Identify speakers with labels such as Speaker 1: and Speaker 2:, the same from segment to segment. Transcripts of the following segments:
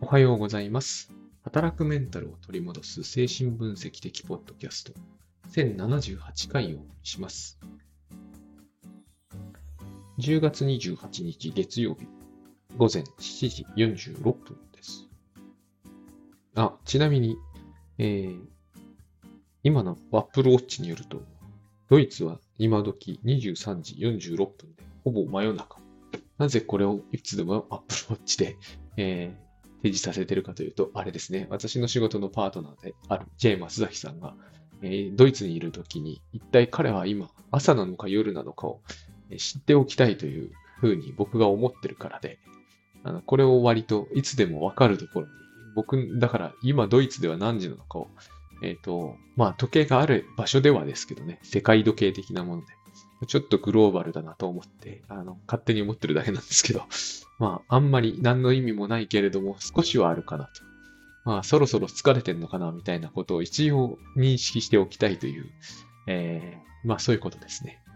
Speaker 1: おはようございます。働くメンタルを取り戻す精神分析的ポッドキャスト1078回をお送りします。10月28日月曜日午前7時46分です。ちなみに、今の Apple Watch によると、ドイツは今時23時46分でほぼ真夜中。なぜこれをいつでも Apple Watch で、提示させているかというと、あれですね。私の仕事のパートナーである J 松崎さんが、ドイツにいるときに、一体彼は今、朝なのか夜なのかを知っておきたいというふうに僕が思ってるからで、これを割といつでもわかるところに、僕、だから今ドイツでは何時なのかを、時計がある場所ではですけどね、世界時計的なもので、ちょっとグローバルだなと思って、勝手に思ってるだけなんですけど、あんまり何の意味もないけれども、少しはあるかなと。そろそろ疲れてんのかな、みたいなことを一応認識しておきたいという、そういうことですね。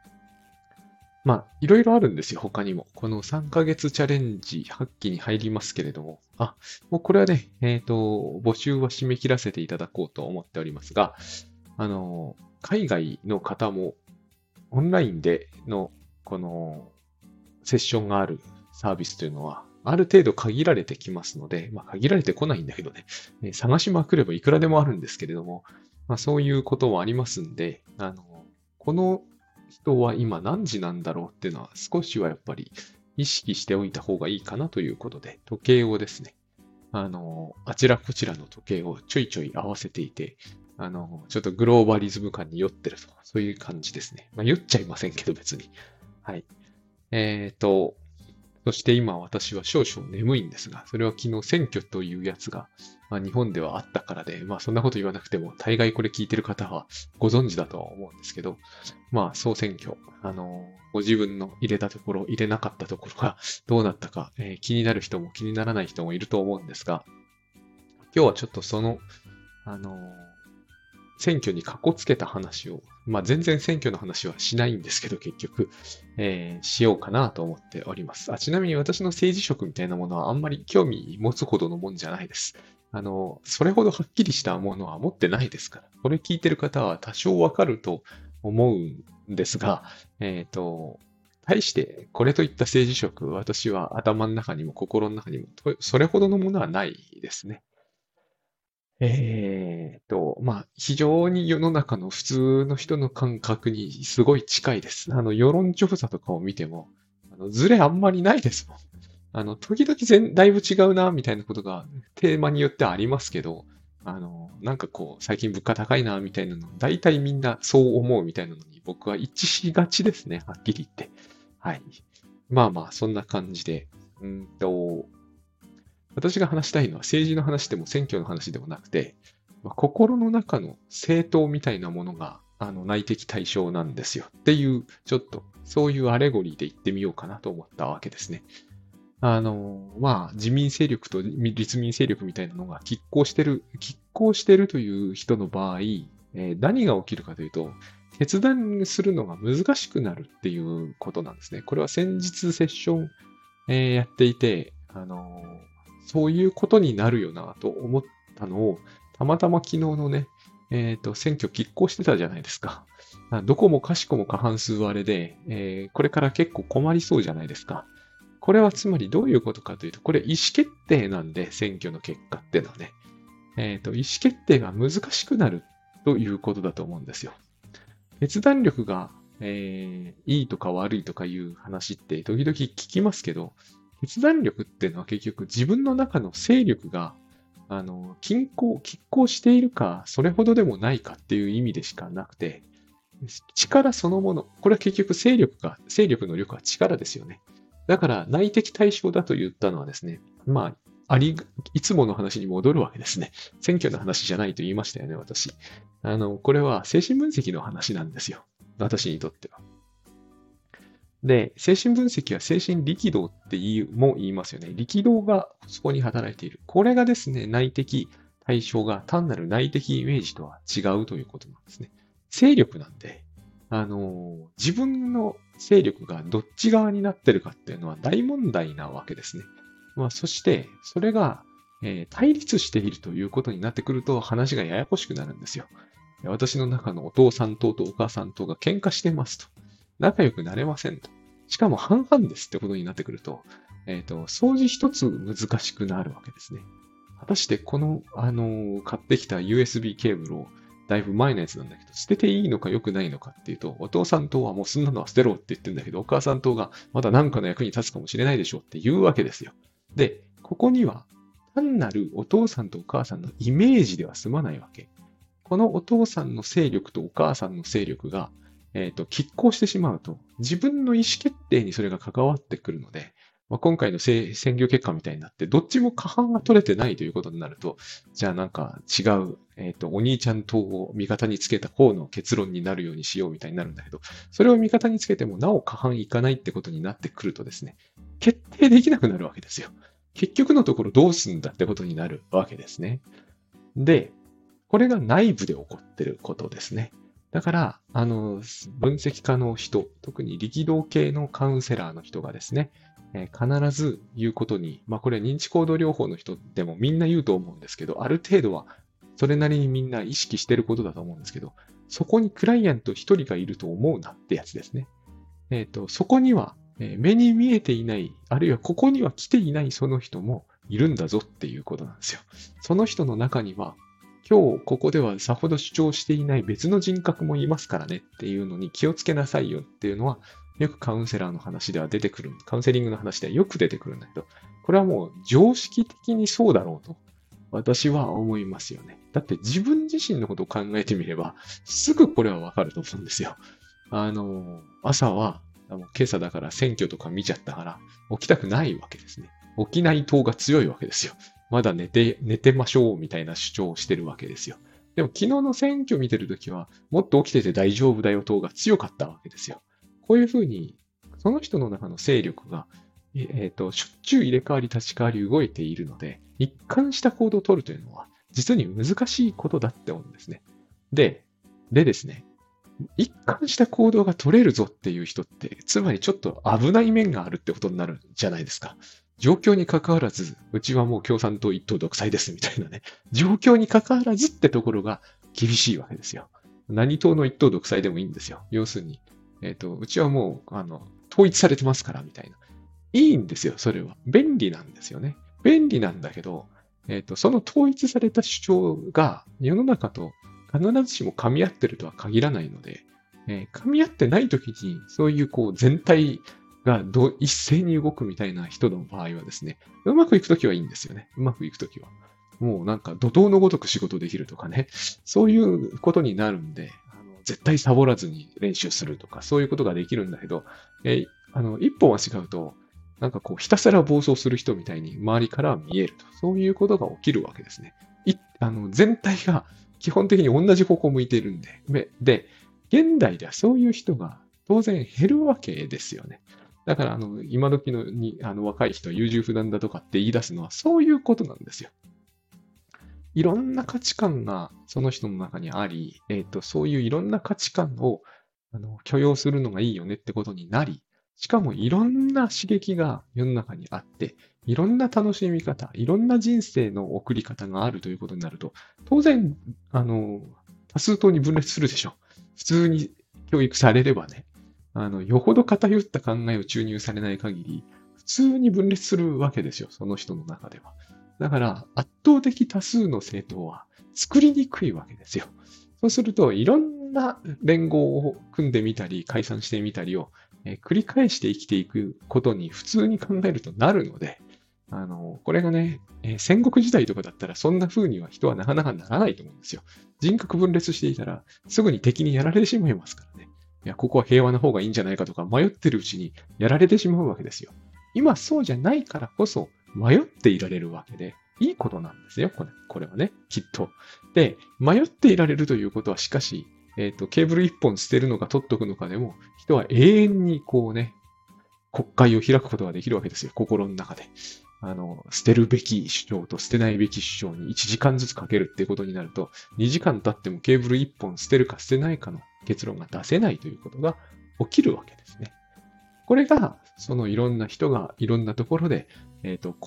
Speaker 1: いろいろあるんですよ、他にも。この3ヶ月チャレンジ8期に入りますけれども。もうこれはね、募集は締め切らせていただこうと思っておりますが、海外の方もオンラインでのこのセッションがあるサービスというのは、ある程度限られてきますので、限られてこないんだけどね、探しまくればいくらでもあるんですけれども、そういうこともありますんで、この人は今何時なんだろうっていうのは少しはやっぱり意識しておいた方がいいかなということで、時計をですね、あちらこちらの時計をちょいちょい合わせていて、ちょっとグローバリズム感に酔ってると、そういう感じですね。酔っちゃいませんけど別に。はい。そして今私は少々眠いんですが、それは昨日選挙というやつが、日本ではあったからで、そんなこと言わなくても、大概これ聞いてる方はご存知だとは思うんですけど、総選挙、ご自分の入れたところ、入れなかったところがどうなったか、気になる人も気にならない人もいると思うんですが、今日はちょっとその、あの、選挙にかこつけた話を、全然選挙の話はしないんですけど、結局、しようかなと思っております。ちなみに私の政治色みたいなものはあんまり興味持つほどのもんじゃないです。それほどはっきりしたものは持ってないですから。これ聞いてる方は多少わかると思うんですが、対してこれといった政治色、私は頭の中にも心の中にも、それほどのものはないですね。非常に世の中の普通の人の感覚にすごい近いです。世論調査とかを見ても、ズレあんまりないですもん。時々だいぶ違うな、みたいなことがテーマによってはありますけど、最近物価高いな、みたいなの、大体みんなそう思うみたいなのに、僕は一致しがちですね、はっきり言って。はい。そんな感じで、私が話したいのは政治の話でも選挙の話でもなくて、心の中の政党みたいなものが内的対象なんですよっていう、ちょっとそういうアレゴリーで言ってみようかなと思ったわけですね。自民勢力と立民勢力みたいなのが拮抗してるという人の場合、何が起きるかというと、決断するのが難しくなるっていうことなんですね。これは先日セッション、やっていて、そういうことになるよなと思ったのを、たまたま昨日のね、選挙拮抗してたじゃないですか。どこもかしこも過半数割れで、これから結構困りそうじゃないですか。これはつまりどういうことかというと、これ意思決定なんで、選挙の結果っていうのはね。意思決定が難しくなるということだと思うんですよ。決断力が、いいとか悪いとかいう話って時々聞きますけど、決断力っていうのは結局自分の中の勢力が、拮抗しているか、それほどでもないかっていう意味でしかなくて、力そのもの、これは結局勢力の力は力ですよね。だから内的対象だと言ったのはですね、いつもの話に戻るわけですね。選挙の話じゃないと言いましたよね、私。これは精神分析の話なんですよ。私にとっては。で、精神分析は精神力道って言いますよね。力道がそこに働いている。これがですね、内的対象が単なる内的イメージとは違うということなんですね。勢力なんで、自分の勢力がどっち側になってるかっていうのは大問題なわけですね。そして、それが、 対立しているということになってくると話がややこしくなるんですよ。私の中のお父さん党とお母さん党が喧嘩してますと。仲良くなれませんと。しかも半々ですってことになってくると、掃除一つ難しくなるわけですね。果たしてこの、買ってきた USB ケーブルをだいぶ前のやつなんだけど、捨てていいのか良くないのかっていうと、お父さん党はもうそんなのは捨てろって言ってるんだけど、お母さん党がまだ何かの役に立つかもしれないでしょうって言うわけですよ。で、ここには単なるお父さんとお母さんのイメージでは済まないわけ。このお父さんの勢力とお母さんの勢力が、拮抗してしまうと、自分の意思決定にそれが関わってくるので、今回の選挙結果みたいになって、どっちも過半が取れてないということになると、じゃあなんか違う、お兄ちゃん党を味方につけた方の結論になるようにしようみたいになるんだけど、それを味方につけてもなお過半いかないってことになってくるとですね、決定できなくなるわけですよ。結局のところどうすんだってことになるわけですね。で、これが内部で起こってることですね。だから、分析家の人、特に力道系のカウンセラーの人がですね、必ず言うことに、これは認知行動療法の人でもみんな言うと思うんですけど、ある程度はそれなりにみんな意識してることだと思うんですけど、そこにクライアント一人がいると思うなってやつですね。そこには目に見えていない、あるいはここには来ていないその人もいるんだぞっていうことなんですよ。その人の中には、今日ここではさほど主張していない別の人格もいますからねっていうのに気をつけなさいよっていうのは、よくカウンセラーの話では出てくる、カウンセリングの話ではよく出てくるんだけど、これはもう常識的にそうだろうと私は思いますよね。だって自分自身のことを考えてみれば、すぐこれはわかると思うんですよ。朝は、今朝だから選挙とか見ちゃったから、起きたくないわけですね。起きない党が強いわけですよ。まだ寝てましょうみたいな主張をしてるわけですよ。でも昨日の選挙見てるときは、もっと起きてて大丈夫だよ党が強かったわけですよ。こういうふうに、その人の中の勢力が、しょっちゅう入れ替わり立ち替わり動いているので、一貫した行動を取るというのは、実に難しいことだって思うんですね。でですね、一貫した行動が取れるぞっていう人って、つまりちょっと危ない面があるってことになるじゃないですか。状況に関わらず、うちはもう共産党一党独裁ですみたいなね。状況に関わらずってところが厳しいわけですよ。何党の一党独裁でもいいんですよ。要するに、うちはもう、統一されてますからみたいな。いいんですよ、それは。便利なんですよね。便利なんだけど、その統一された主張が世の中と必ずしも噛み合ってるとは限らないので、噛み合ってない時に、そういうこう全体が一斉に動くみたいな人の場合はですね、うまくいく時はいいんですよね。うまくいく時は。もうなんか怒涛のごとく仕事できるとかね、そういうことになるんで、絶対サボらずに練習するとか、そういうことができるんだけど、一歩間違うと、なんかこう、ひたすら暴走する人みたいに周りから見えると。そういうことが起きるわけですね。全体が基本的に同じ方向を向いているんで。で、現代ではそういう人が当然減るわけですよね。だから、今時の若い人は優柔不断だとかって言い出すのはそういうことなんですよ。いろんな価値観がその人の中にあり、そういういろんな価値観を許容するのがいいよねってことになり、しかもいろんな刺激が世の中にあって、いろんな楽しみ方、いろんな人生の送り方があるということになると、当然、多数党に分裂するでしょ。普通に教育されればね、よほど偏った考えを注入されない限り、普通に分裂するわけですよ、その人の中では。だから、圧倒的多数の政党は作りにくいわけですよ。そうすると、いろんな連合を組んでみたり、解散してみたりを、繰り返して生きていくことに普通に考えるとなるので、これがね、戦国時代とかだったらそんな風には人はなかなかならないと思うんですよ。人格分裂していたらすぐに敵にやられてしまいますからね。いや、ここは平和な方がいいんじゃないかとか迷ってるうちにやられてしまうわけですよ。今そうじゃないからこそ迷っていられるわけで、いいことなんですよ、これはね、きっと。で、迷っていられるということはしかし、ケーブル一本捨てるのか取っとくのかでも、人は永遠にこうね、国会を開くことができるわけですよ、心の中で。捨てるべき主張と捨てないべき主張に1時間ずつかけるっていうことになると、2時間経ってもケーブル1本捨てるか捨てないかの結論が出せないということが起きるわけですね。これが、そのいろんな人がいろんなところで、困る。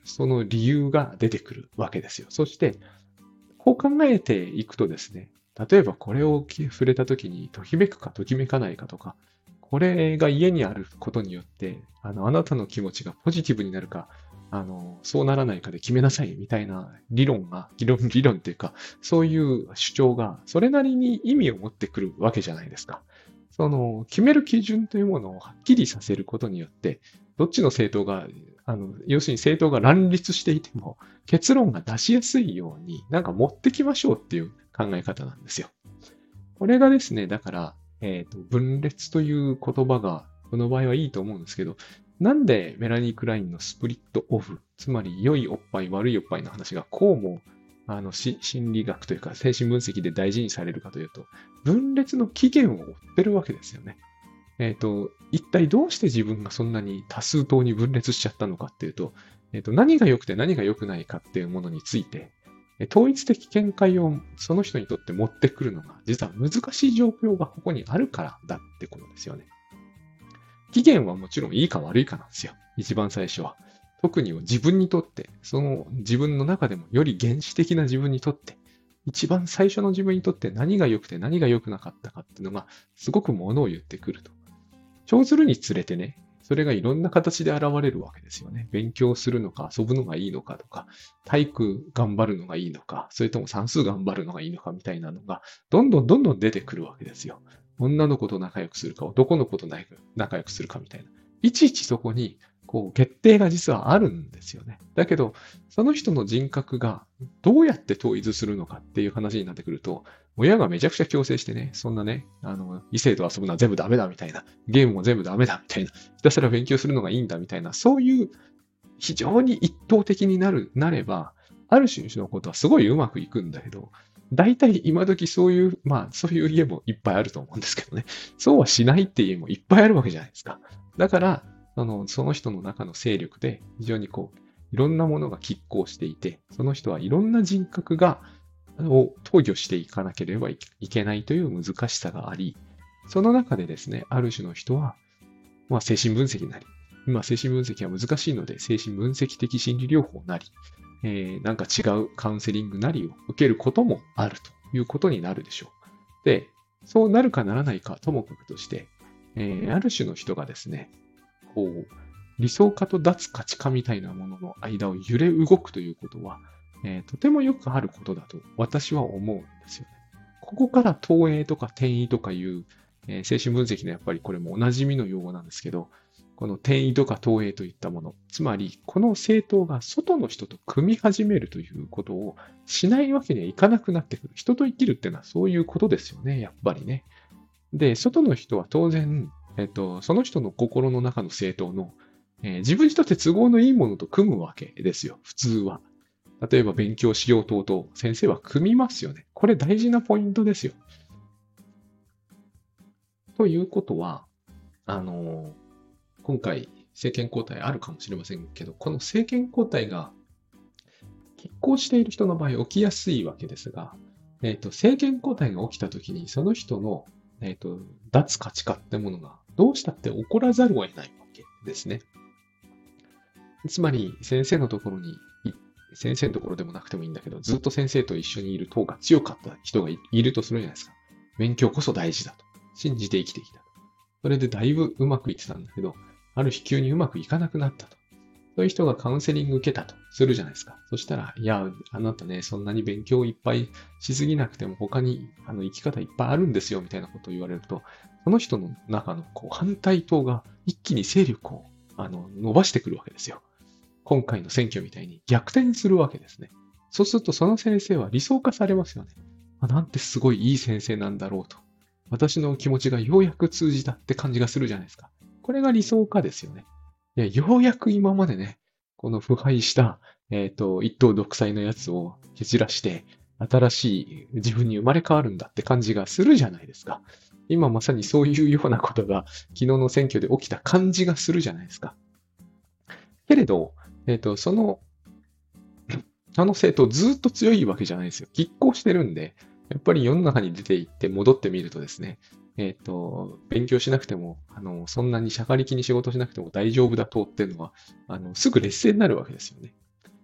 Speaker 1: その理由が出てくるわけですよ。そして、こう考えていくとですね、例えばこれを触れた時にときめくかときめかないかとか、これが家にあることによって、あなたの気持ちがポジティブになるか、そうならないかで決めなさいみたいな理論っていうか、そういう主張がそれなりに意味を持ってくるわけじゃないですか。その、決める基準というものをはっきりさせることによって、どっちの政党が、要するに政党が乱立していても、結論が出しやすいように、なんか持ってきましょうっていう考え方なんですよ。これがですね、だから、分裂という言葉が、この場合はいいと思うんですけど、なんでメラニー・クラインのスプリットオフ、つまり良いおっぱい、悪いおっぱいの話がこうも、心理学というか精神分析で大事にされるかというと、分裂の起源を追ってるわけですよね。一体どうして自分がそんなに多数党に分裂しちゃったのかっていうと、何が良くて何が良くないかっていうものについて、統一的見解をその人にとって持ってくるのが、実は難しい状況がここにあるからだってことですよね。期限はもちろんいいか悪いかなんですよ。一番最初は。特に自分にとって、その自分の中でもより原始的な自分にとって、一番最初の自分にとって何が良くて何が良くなかったかっていうのが、すごくものを言ってくると。長ずるにつれてね、それがいろんな形で現れるわけですよね。勉強するのか、遊ぶのがいいのかとか、体育頑張るのがいいのか、それとも算数頑張るのがいいのかみたいなのが、どんどん出てくるわけですよ。女の子と仲良くするか、男の子と仲良くするかみたいな。いちいちそこに、決定が実はあるんですよね。だけど、その人の人格がどうやって統一するのかっていう話になってくると、親がめちゃくちゃ強制してね、そんなね、異性と遊ぶのは全部ダメだみたいな、ゲームも全部ダメだみたいな、ひたすら勉強するのがいいんだみたいな、そういう非常に一方的になれば、ある種のことはすごいうまくいくんだけど、大体今時そういう、そういう家もいっぱいあると思うんですけどね。そうはしないっていう家もいっぱいあるわけじゃないですか。だから、その人の中の勢力で非常にいろんなものが拮抗していて、その人はいろんな人格を投与していかなければいけないという難しさがあり、その中でですね、ある種の人は、精神分析なり、精神分析は難しいので、精神分析的心理療法なり、なんか違うカウンセリングなりを受けることもあるということになるでしょう。で、そうなるかならないかともかくとして、ある種の人がですね、理想化と脱価値化みたいなものの間を揺れ動くということは、とてもよくあることだと私は思うんですよね。ここから投影とか転移とかいう、精神分析のやっぱりこれもおなじみの用語なんですけど、この転移とか投影といったもの、つまりこの政党が外の人と組み始めるということをしないわけにはいかなくなってくる。人と生きるっていうのはそういうことですよね、やっぱりね。で、外の人は当然、その人の心の中の政党の、自分にとって都合のいいものと組むわけですよ、普通は。例えば勉強しようと先生は組みますよね。これ大事なポイントですよ。ということは、今回政権交代あるかもしれませんけど、この政権交代が拮抗している人の場合起きやすいわけですが、政権交代が起きたときに、その人の、脱価値化ってものがどうしたって起こらざるを得ないわけですね。つまり、先生のところでもなくてもいいんだけど、ずっと先生と一緒にいる党が強かった人がいるとするじゃないですか。勉強こそ大事だと。信じて生きてきた。それでだいぶうまくいってたんだけど、ある日急にうまくいかなくなったと。そういう人がカウンセリング受けたとするじゃないですか。そしたら、いや、あなたね、そんなに勉強いっぱいしすぎなくても他に生き方いっぱいあるんですよ、みたいなことを言われると、その人の中の反対党が一気に勢力を伸ばしてくるわけですよ。今回の選挙みたいに逆転するわけですね。そうするとその先生は理想化されますよね。なんてすごいいい先生なんだろうと。私の気持ちがようやく通じたって感じがするじゃないですか。これが理想化ですよね。いや、ようやく今までね、この腐敗した、一党独裁のやつを蹴散らして、新しい自分に生まれ変わるんだって感じがするじゃないですか。今まさにそういうようなことが昨日の選挙で起きた感じがするじゃないですか。けれど、あの政党ずっと強いわけじゃないですよ。拮抗してるんで、やっぱり世の中に出て行って戻ってみるとですね、勉強しなくても、そんなにしゃかりきに仕事しなくても大丈夫だとっていうのは、すぐ劣勢になるわけですよね。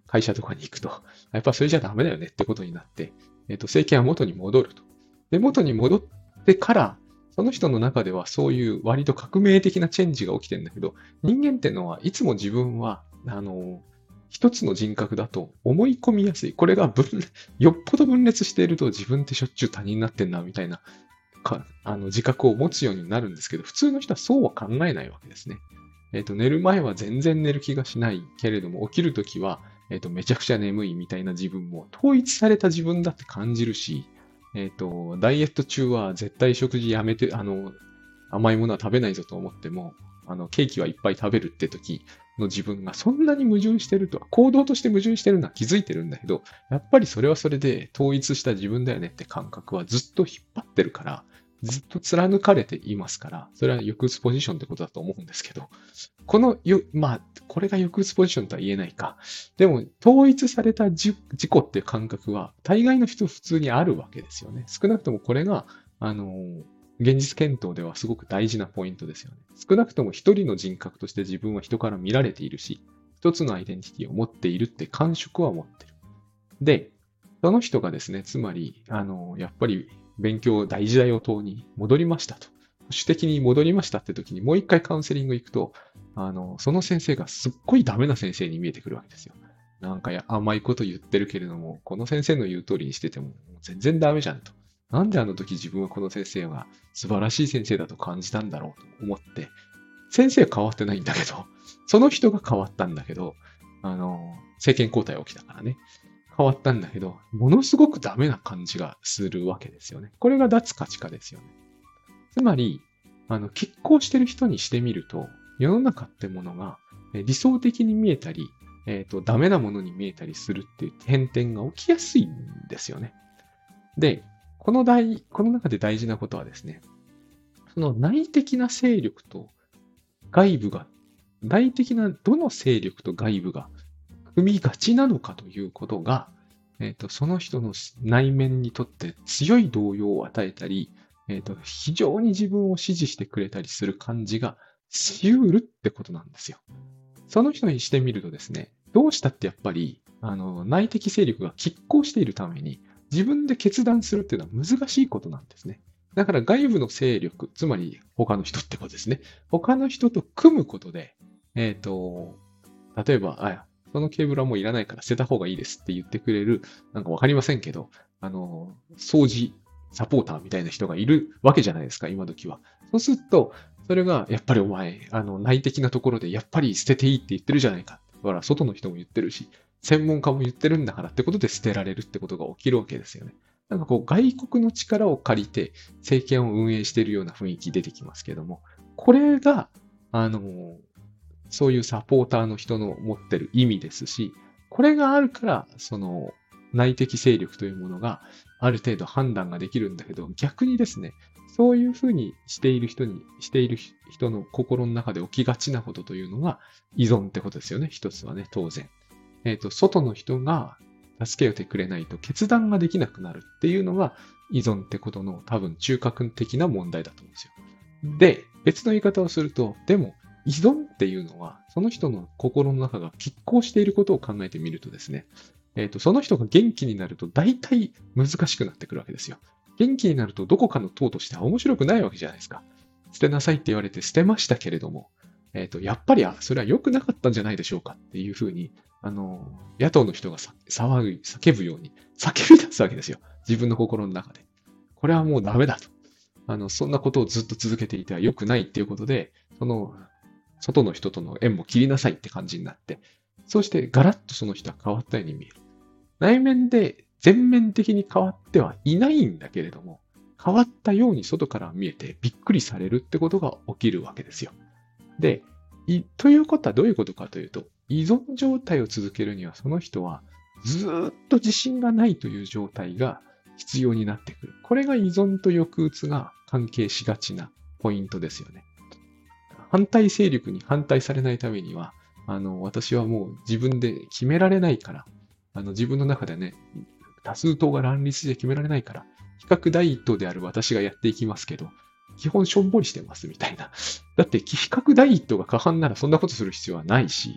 Speaker 1: 会社とかに行くと、やっぱそれじゃダメだよねってことになって、政権は元に戻ると。で、元に戻ってから、その人の中ではそういう割と革命的なチェンジが起きてるんだけど、人間ってのはいつも自分は、一つの人格だと思い込みやすい。これがよっぽど分裂していると自分ってしょっちゅう他人になってんな、みたいな自覚を持つようになるんですけど、普通の人はそうは考えないわけですね。寝る前は全然寝る気がしないけれども、起きるときは、めちゃくちゃ眠いみたいな自分も統一された自分だって感じるし、ダイエット中は絶対食事やめて、甘いものは食べないぞと思っても、ケーキはいっぱい食べるって時の自分がそんなに矛盾してるとは、行動として矛盾してるのは気づいてるんだけど、やっぱりそれはそれで統一した自分だよねって感覚はずっと引っ張ってるから、ずっと貫かれていますから、それは抑うつポジションってことだと思うんですけど、これが抑うつポジションとは言えないか。でも、統一された自己っていう感覚は、大概の人普通にあるわけですよね。少なくともこれが、現実検討ではすごく大事なポイントですよね。少なくとも一人の人格として自分は人から見られているし、一つのアイデンティティを持っているって感触は持ってる。で、その人がですね、つまり、やっぱり勉強大事だよ等に戻りましたと。主的に戻りましたって時にもう一回カウンセリング行くと、その先生がすっごいダメな先生に見えてくるわけですよ。なんか甘いこと言ってるけれども、この先生の言う通りにしてても全然ダメじゃんと。なんであの時自分はこの先生が素晴らしい先生だと感じたんだろうと思って、先生は変わってないんだけど、その人が変わったんだけど、政権交代起きたからね。変わったんだけど、ものすごくダメな感じがするわけですよね。これが脱価値化ですよね。つまり、拮抗してる人にしてみると、世の中ってものが理想的に見えたり、ダメなものに見えたりするっていう変転が起きやすいんですよね。で、この中で大事なことはですね、その内的な勢力と外部が、内的などの勢力と外部が組みがちなのかということが、その人の内面にとって強い動揺を与えたり、非常に自分を支持してくれたりする感じがしうるってことなんですよ。その人にしてみるとですね、どうしたってやっぱり、内的勢力が拮抗しているために、自分で決断するっていうのは難しいことなんですね。だから外部の勢力、つまり他の人ってことですね。他の人と組むことで、例えば、そのケーブルはもういらないから捨てた方がいいですって言ってくれる、なんかわかりませんけど、掃除サポーターみたいな人がいるわけじゃないですか、今時は。そうすると、それが、やっぱりお前、内的なところで、やっぱり捨てていいって言ってるじゃないか。だから、外の人も言ってるし、専門家も言ってるんだからってことで捨てられるってことが起きるわけですよね。なんかこう、外国の力を借りて、政権を運営しているような雰囲気出てきますけども、これが、そういうサポーターの人の持ってる意味ですし、これがあるから、その内的勢力というものがある程度判断ができるんだけど、逆にですね、そういうふうにしている人の心の中で起きがちなことというのが依存ってことですよね。一つはね、当然。外の人が助けてくれないと決断ができなくなるっていうのが依存ってことの多分中核的な問題だと思うんですよ。で、別の言い方をすると、でも依存っていうのはその人の心の中が拮抗していることを考えてみるとですね、その人が元気になると大体難しくなってくるわけですよ。元気になるとどこかの党としては面白くないわけじゃないですか。捨てなさいって言われて捨てましたけれども、やっぱりそれは良くなかったんじゃないでしょうかっていうふうに、野党の人が叫ぶように叫び出すわけですよ。自分の心の中で。これはもうダメだと。そんなことをずっと続けていては良くないっていうことで、外の人との縁も切りなさいって感じになって、そしてガラッとその人は変わったように見える。内面で全面的に変わってはいないんだけれども、変わったように外から見えてびっくりされるってことが起きるわけですよ。で、ということはどういうことかというと、依存状態を続けるにはその人はずっと自信がないという状態が必要になってくる。これが依存と抑うつが関係しがちなポイントですよね。反対勢力に反対されないためには、私はもう自分で決められないから、自分の中でね、多数党が乱立で決められないから、比較第一党である私がやっていきますけど、基本しょんぼりしてますみたいな。だって、比較第一党が過半ならそんなことする必要はないし、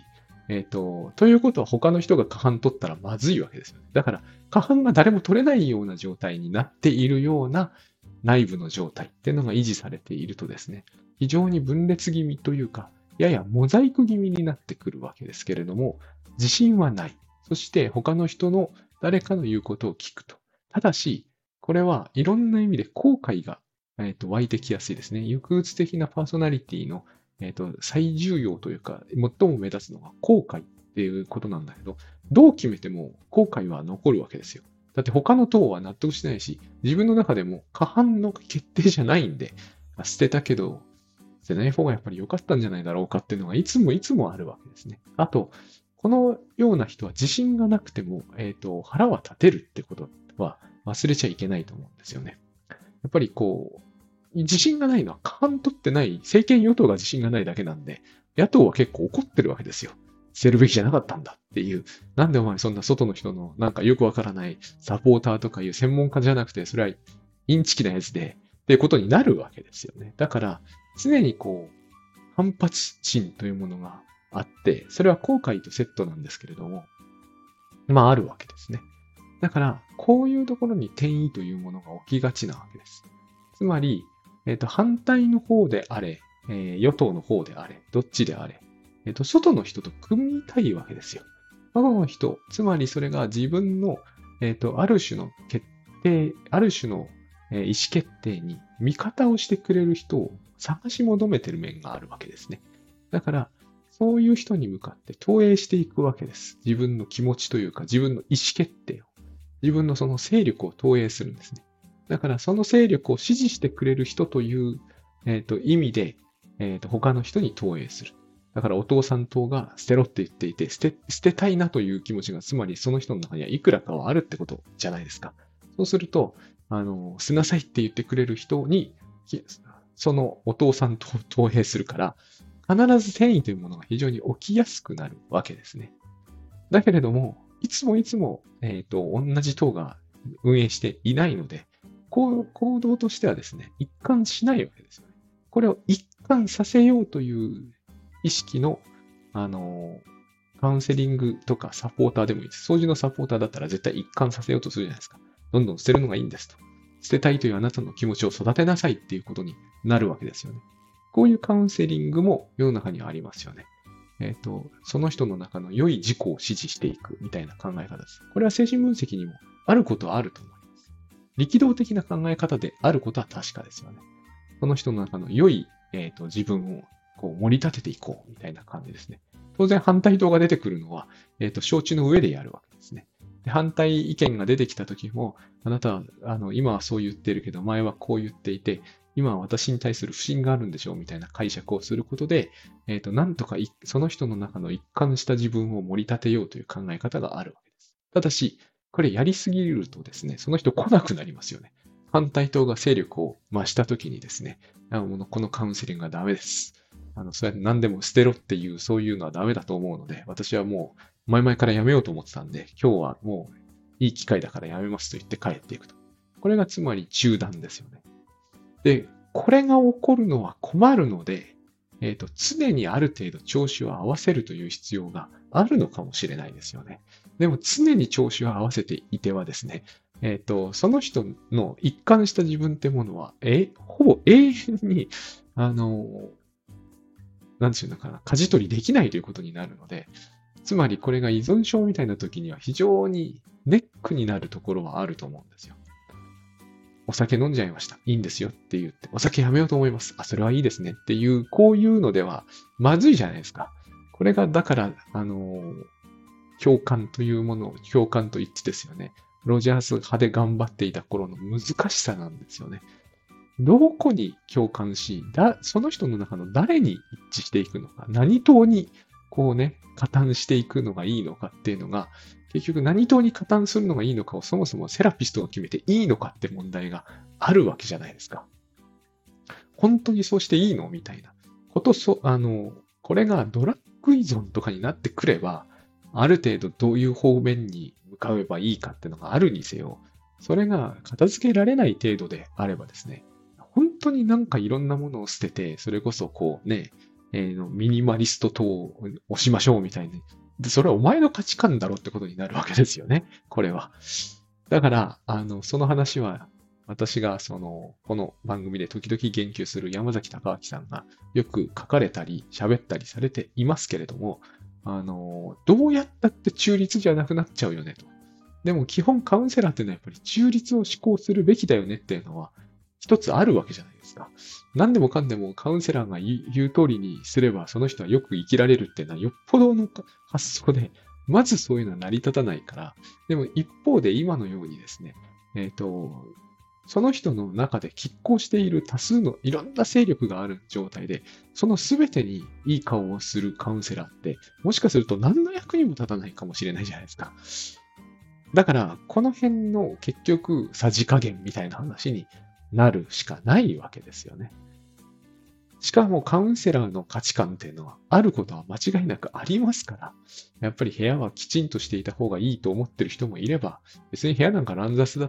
Speaker 1: ということは他の人が過半取ったらまずいわけですよね。だから、過半が誰も取れないような状態になっているような内部の状態っていうのが維持されているとですね、非常に分裂気味というか、ややモザイク気味になってくるわけですけれども、自信はない。そして他の人の誰かの言うことを聞くと。ただし、これはいろんな意味で後悔が、湧いてきやすいですね。抑うつ的なパーソナリティの、最重要というか、最も目立つのが後悔っていうことなんだけど、どう決めても後悔は残るわけですよ。だって他の党は納得しないし、自分の中でも過半の決定じゃないんで、捨てたけど、捨てない方がやっぱり良かったんじゃないだろうかっていうのがいつもいつもあるわけですね。あと、このような人は自信がなくても、腹は立てるってことは忘れちゃいけないと思うんですよね。やっぱり自信がないのは過半取ってない、政権与党が自信がないだけなんで、野党は結構怒ってるわけですよ。捨てるべきじゃなかったんだっていう。なんでお前そんな外の人のなんかよくわからないサポーターとかいう専門家じゃなくて、それはインチキなやつで、っていうことになるわけですよね。だから、常に反発心というものがあって、それは後悔とセットなんですけれども、あるわけですね。だから、こういうところに転移というものが起きがちなわけです。つまり、反対の方であれ、与党の方であれ、どっちであれ、外の人と組みたいわけですよ。外の人、つまりそれが自分の、ある種の決定、ある種の、意思決定に味方をしてくれる人を探し求めてる面があるわけですね。だから、そういう人に向かって投影していくわけです。自分の気持ちというか、自分の意思決定を。自分のその勢力を投影するんですね。だからその勢力を支持してくれる人という、意味で、他の人に投影する。だからお父さん党が捨てろって言っていて、捨てたいなという気持ちが、つまりその人の中にはいくらかはあるってことじゃないですか。そうすると、捨てなさいって言ってくれる人に、そのお父さん党を投影するから、必ず転移というものが非常に起きやすくなるわけですね。だけれども、いつもいつも、同じ党が運営していないので、行動としてはですね、一貫しないわけですよね。これを一貫させようという意識の、カウンセリングとかサポーターでもいいです。掃除のサポーターだったら絶対一貫させようとするじゃないですか。どんどん捨てるのがいいんですと。捨てたいというあなたの気持ちを育てなさいっていうことになるわけですよね。こういうカウンセリングも世の中にはありますよね。その人の中の良い自己を支持していくみたいな考え方です。これは精神分析にもあることはあると思います。力道的な考え方であることは確かですよね。その人の中の良い、自分を盛り立てていこうみたいな感じですね。当然反対党が出てくるのは、承知の上でやるわけですね。で反対意見が出てきた時も、あなたは、今はそう言ってるけど、前はこう言っていて、今は私に対する不信があるんでしょうみたいな解釈をすることで、なんとかその人の中の一貫した自分を盛り立てようという考え方があるわけです。ただし、これやりすぎるとですね、その人来なくなりますよね。反対党が勢力を増したときにですね、このカウンセリングはダメです。そうやって何でも捨てろっていう、そういうのはダメだと思うので、私はもう前々からやめようと思ってたんで、今日はもういい機会だからやめますと言って帰っていくと。これがつまり中断ですよね。で、これが起こるのは困るので、常にある程度調子を合わせるという必要があるのかもしれないですよね。でも常に調子を合わせていてはですね、その人の一貫した自分ってものは、ほぼ永遠に、なんていうのかな、舵取りできないということになるので、つまりこれが依存症みたいな時には非常にネックになるところはあると思うんですよ。お酒飲んじゃいました。いいんですよって言って、お酒やめようと思います。あ、それはいいですねっていう、こういうのではまずいじゃないですか。これが、だから、共感というものを、共感と一致ですよね。ロジャース派で頑張っていた頃の難しさなんですよね。どこに共感し、その人の中の誰に一致していくのか、何党に加担していくのがいいのかっていうのが、結局何党に加担するのがいいのかをそもそもセラピストが決めていいのかって問題があるわけじゃないですか。本当にそうしていいのみたいなこと、これがドラッグ依存とかになってくれば、ある程度どういう方面に向かえばいいかっていうのがあるにせよ、それが片付けられない程度であればですね、本当になんかいろんなものを捨てて、それこそミニマリスト等を押しましょうみたいに。で、それはお前の価値観だろってことになるわけですよね。これは。だから、その話は、私が、この番組で時々言及する山崎隆明さんがよく書かれたり喋ったりされていますけれども、どうやったって中立じゃなくなっちゃうよねと。でも基本カウンセラーっていうのはやっぱり中立を施行するべきだよねっていうのは一つあるわけじゃないですか。何でもかんでもカウンセラーが言う通りにすればその人はよく生きられるっていうのはよっぽどの発想で、まずそういうのは成り立たないから、でも一方で今のようにですね、その人の中で拮抗している多数のいろんな勢力がある状態で、その全てにいい顔をするカウンセラーって、もしかすると何の役にも立たないかもしれないじゃないですか。だから、この辺の結局、さじ加減みたいな話になるしかないわけですよね。しかもカウンセラーの価値観っていうのはあることは間違いなくありますから、やっぱり部屋はきちんとしていた方がいいと思ってる人もいれば、別に部屋なんか乱雑だって、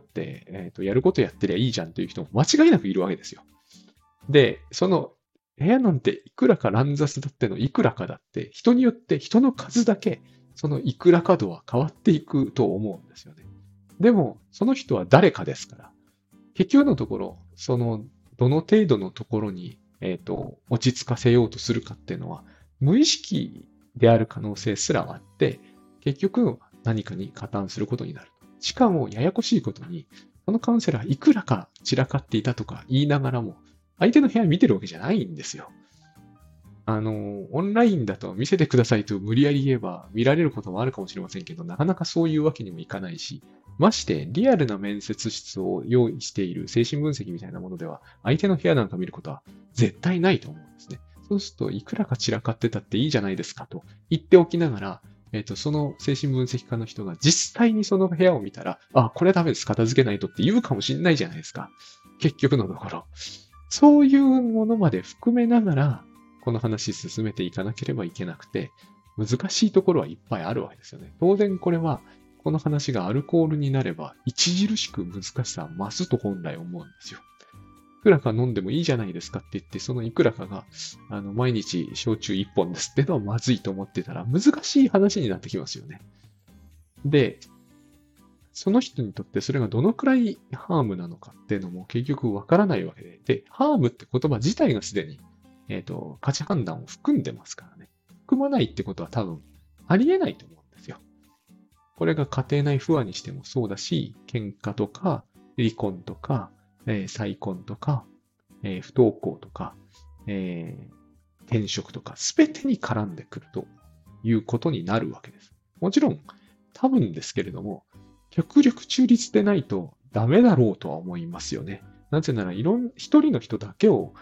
Speaker 1: やることやってりゃいいじゃんという人も間違いなくいるわけですよ。で、その部屋なんていくらか乱雑だってのいくらかだって、人によって人の数だけ、そのいくらか度は変わっていくと思うんですよね。でも、その人は誰かですから、結局のところ、どの程度のところに落ち着かせようとするかっていうのは、無意識である可能性すらあって、結局何かに加担することになる。しかも、ややこしいことに、このカウンセラーいくらか散らかっていたとか言いながらも、相手の部屋見てるわけじゃないんですよ。オンラインだと見せてくださいと無理やり言えば見られることもあるかもしれませんけど、なかなかそういうわけにもいかないし、ましてリアルな面接室を用意している精神分析みたいなものでは、相手の部屋なんか見ることは絶対ないと思うんですね。そうすると、いくらか散らかってたっていいじゃないですかと言っておきながら、その精神分析家の人が実際にその部屋を見たら、あ、これダメです、片付けないとって言うかもしれないじゃないですか。結局のところ。そういうものまで含めながら、この話進めていかなければいけなくて、難しいところはいっぱいあるわけですよね。当然これは、この話がアルコールになれば、著しく難しさは増すと本来思うんですよ。いくらか飲んでもいいじゃないですかって言って、そのいくらかが、毎日焼酎1本ですってのはまずいと思ってたら、難しい話になってきますよね。で、その人にとってそれがどのくらいハームなのかっていうのも結局わからないわけで、で、ハームって言葉自体がすでに、価値判断を含んでますからね。含まないってことは多分ありえないと思うんですよ。これが家庭内不和にしてもそうだし、喧嘩とか、離婚とか、再婚とか、不登校とか、転職とか、すべてに絡んでくるということになるわけです。もちろん、多分ですけれども、極力中立でないとダメだろうとは思いますよね。なぜなら、一人の人だけを、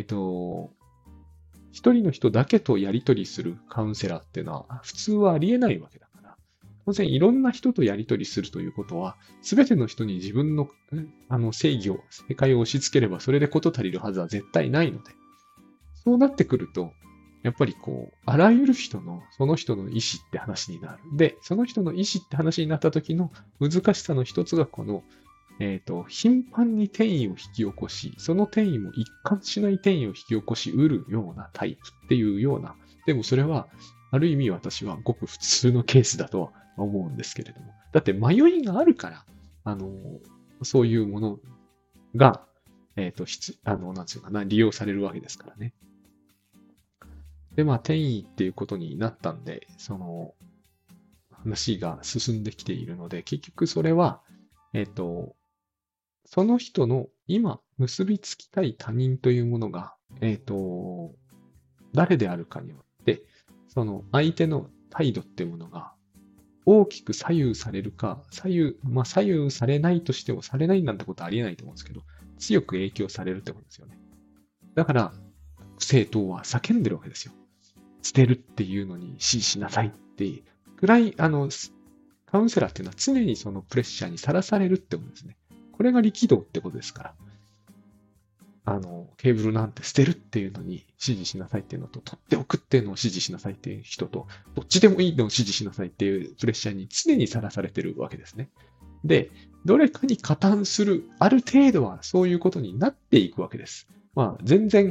Speaker 1: 一人の人だけとやり取りするカウンセラーっていうのは普通はありえないわけだから。当然いろんな人とやり取りするということは、すべての人に自分の正義を、正解を押し付ければそれで事足りるはずは絶対ないので。そうなってくると、やっぱりあらゆる人の、その人の意思って話になる。で、その人の意思って話になった時の難しさの一つが頻繁に転移を引き起こし、その転移も一貫しない転移を引き起こしうるようなタイプっていうような、でもそれは、ある意味私はごく普通のケースだとは思うんですけれども。だって迷いがあるから、そういうものが、なんていうかな、利用されるわけですからね。で、転移っていうことになったんで、話が進んできているので、結局それは、その人の今結びつきたい他人というものが、誰であるかによって、その相手の態度っていうものが大きく左右されるか、左右されないとしても、されないなんてことはありえないと思うんですけど、強く影響されるってことですよね。だから、政党は叫んでるわけですよ。捨てるっていうのに支持しなさいっていうくらい、カウンセラーっていうのは常にそのプレッシャーにさらされるってことですね。これが力道ってことですから。ケーブルなんて捨てるっていうのに指示しなさいっていうのと、取っておくっていうのを指示しなさいっていう人と、どっちでもいいのを指示しなさいっていうプレッシャーに常にさらされてるわけですね。で、どれかに加担する、ある程度はそういうことになっていくわけです。全然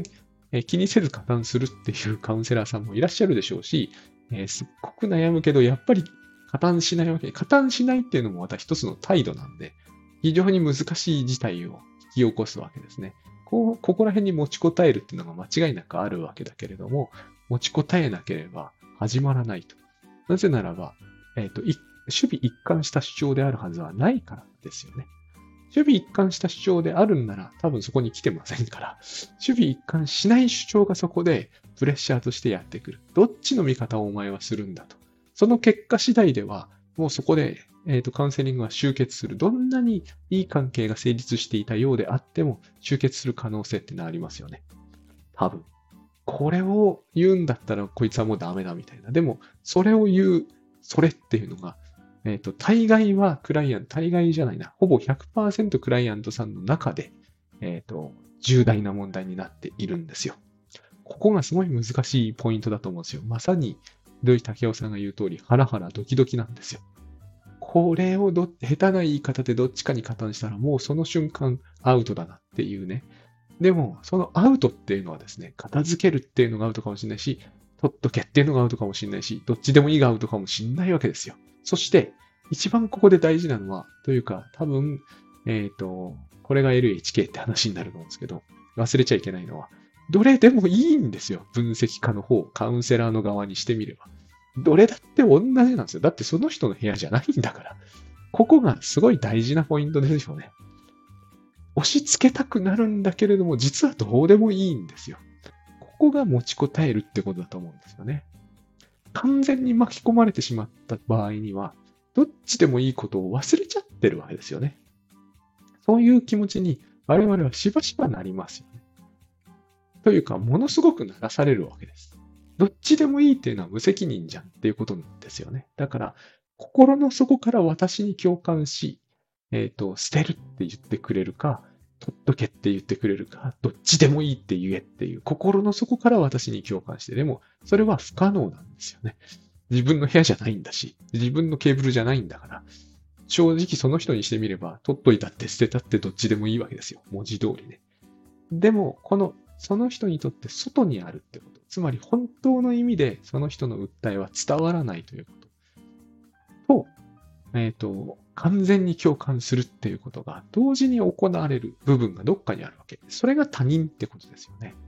Speaker 1: 気にせず加担するっていうカウンセラーさんもいらっしゃるでしょうし、すっごく悩むけど、やっぱり加担しないわけ。加担しないっていうのもまた一つの態度なんで、非常に難しい事態を引き起こすわけですね。ここら辺に持ちこたえるっていうのが間違いなくあるわけだけれども、持ちこたえなければ始まらないと。なぜならば、守備一貫した主張であるはずはないからですよね。守備一貫した主張であるんなら多分そこに来てませんから、守備一貫しない主張がそこでプレッシャーとしてやってくる。どっちの味方をお前はするんだと。その結果次第では、もうそこで、カウンセリングは終結する。どんなにいい関係が成立していたようであっても、終結する可能性ってのはありますよね。多分。これを言うんだったらこいつはもうダメだみたいな。でも、それを言う、それっていうのが、大概は大概じゃないな。ほぼ 100% クライアントさんの中で、重大な問題になっているんですよ。ここがすごい難しいポイントだと思うんですよ。まさに、土井武雄さんが言う通り、ハラハラドキドキなんですよ。これを下手な言い方でどっちかに加担したら、もうその瞬間アウトだなっていうね。でも、そのアウトっていうのはですね、片付けるっていうのがアウトかもしれないし、取っとけっていうのがアウトかもしれないし、どっちでもいいがアウトかもしれないわけですよ。そして、一番ここで大事なのは、というか、多分、これが LHK って話になると思うんですけど、忘れちゃいけないのは、どれでもいいんですよ。分析家の方、カウンセラーの側にしてみれば。どれだって同じなんですよ。だってその人の部屋じゃないんだから。ここがすごい大事なポイントですよね。押し付けたくなるんだけれども、実はどうでもいいんですよ。ここが持ちこたえるってことだと思うんですよね。完全に巻き込まれてしまった場合には、どっちでもいいことを忘れちゃってるわけですよね。そういう気持ちに我々はしばしばなりますよね。というか、ものすごくならされるわけです。どっちでもいいっていうのは無責任じゃんっていうことなんですよね。だから、心の底から私に共感し、捨てるって言ってくれるか、取っとけって言ってくれるか、どっちでもいいって言えっていう、心の底から私に共感して、でも、それは不可能なんですよね。自分の部屋じゃないんだし、自分のケーブルじゃないんだから、正直その人にしてみれば、取っといたって捨てたってどっちでもいいわけですよ。文字通りね。でも、その人にとって外にあるってこと。つまり本当の意味でその人の訴えは伝わらないということと、完全に共感するっていうことが同時に行われる部分がどっかにあるわけ。それが他人ってことですよね。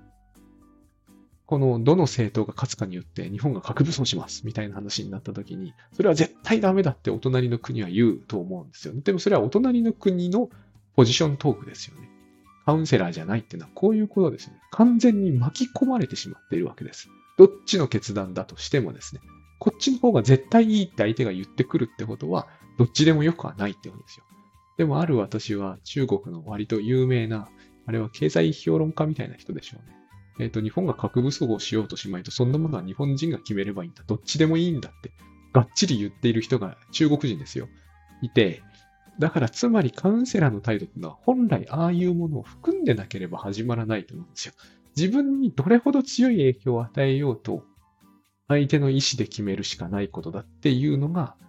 Speaker 1: このどの政党が勝つかによって日本が核武装しますみたいな話になった時に、それは絶対ダメだってお隣の国は言うと思うんですよね。でもそれはお隣の国のポジショントークですよね。カウンセラーじゃないっていうのはこういうことですね。完全に巻き込まれてしまっているわけです。どっちの決断だとしてもですね、こっちの方が絶対いいって相手が言ってくるってことは、どっちでもよくはないってことですよ。でもある私は中国の割と有名な、あれは経済評論家みたいな人でしょうね。日本が核武装をしようとしまいと、そんなものは日本人が決めればいいんだ。どっちでもいいんだって、がっちり言っている人が中国人ですよ。いて、だからつまりカウンセラーの態度っていうのは本来ああいうものを含んでなければ始まらないと思うんですよ。自分にどれほど強い影響を与えようと、相手の意思で決めるしかないことだっていうのが、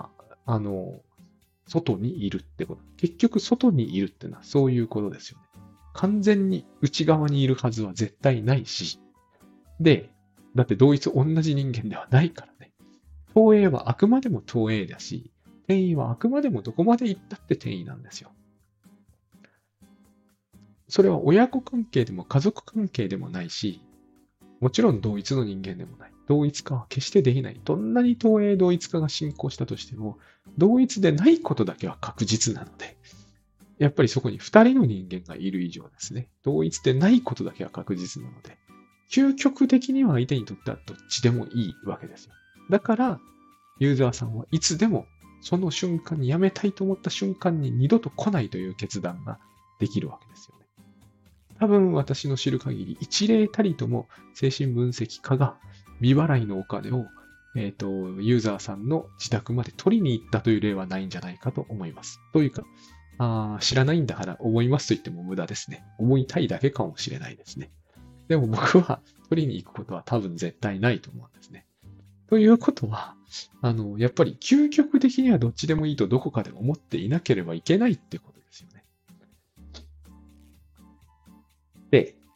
Speaker 1: 外にいるってこと。結局外にいるってのはそういうことですよね。完全に内側にいるはずは絶対ないし、で、だって同一同じ人間ではないからね。投影はあくまでも投影だし、転移はあくまでもどこまで行ったって転移なんですよ。それは親子関係でも家族関係でもないし、もちろん同一の人間でもない。同一化は決してできない。どんなに投影同一化が進行したとしても、同一でないことだけは確実なので、やっぱりそこに二人の人間がいる以上ですね、同一でないことだけは確実なので、究極的には相手にとってはどっちでもいいわけですよ。だから、ユーザーさんはいつでもその瞬間に辞めたいと思った瞬間に二度と来ないという決断ができるわけですよね。多分私の知る限り一例たりとも精神分析家が未払いのお金をユーザーさんの自宅まで取りに行ったという例はないんじゃないかと思います。というか、知らないんだから思いますと言っても無駄ですね。思いたいだけかもしれないですね。でも僕は取りに行くことは多分絶対ないと思うんですね。ということは、やっぱり究極的にはどっちでもいいとどこかで思っていなければいけないってことですよね。で、